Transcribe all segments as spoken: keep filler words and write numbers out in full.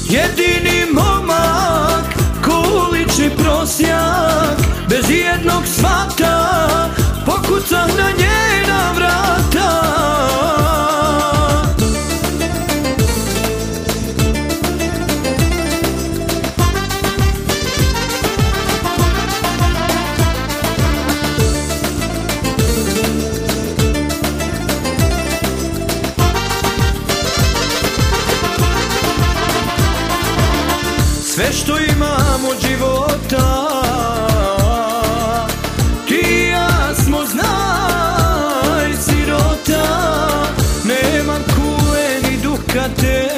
Jedini momak, ko ulični prosjak, bez jednog svata, pokucam na njena vrata. Sve što imam od života, ti i ja smo, znaj, sirota. Nemam kule ni dukate,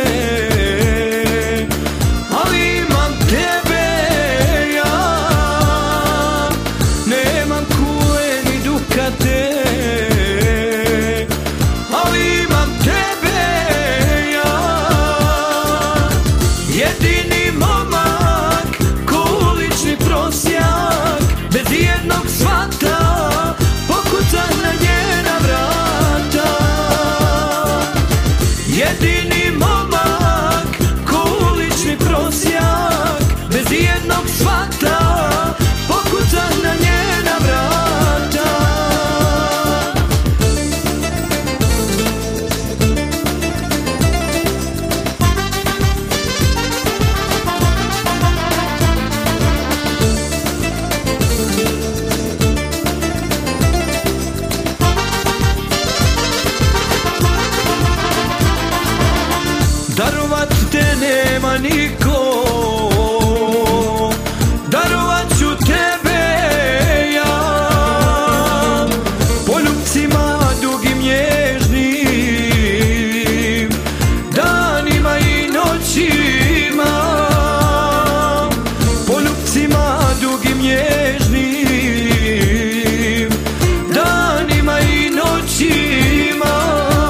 ali imam tebe ja. Nemam kule ni dukate, ali imam tebe ja. Jedini momak, prosjak, bez jednog svata, pokucam na njena vrata. Jedini momak, ko ulični prosjak, bez jednog svata, pokucam na njena vrata. Darovat te nema niko, darovat ću tebe ja. Poljupcima dugim nježnim, danima i noćima. Poljupcima dugim nježnim, danima i noćima.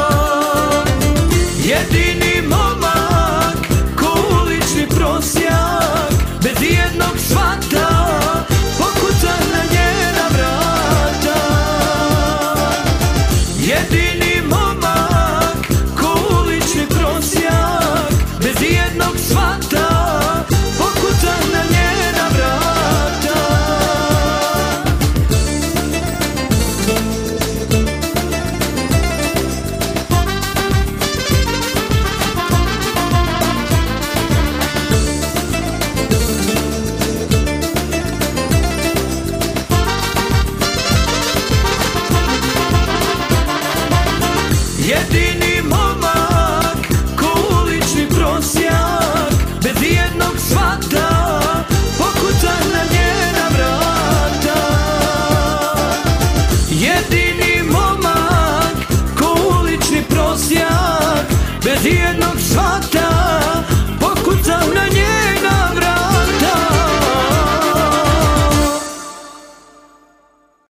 Jedini momak, ko ulični prosjak, bez jednog svata, pokucam na njena vrata. Jedini momak, ko ulični prosjak, bez jednog svata.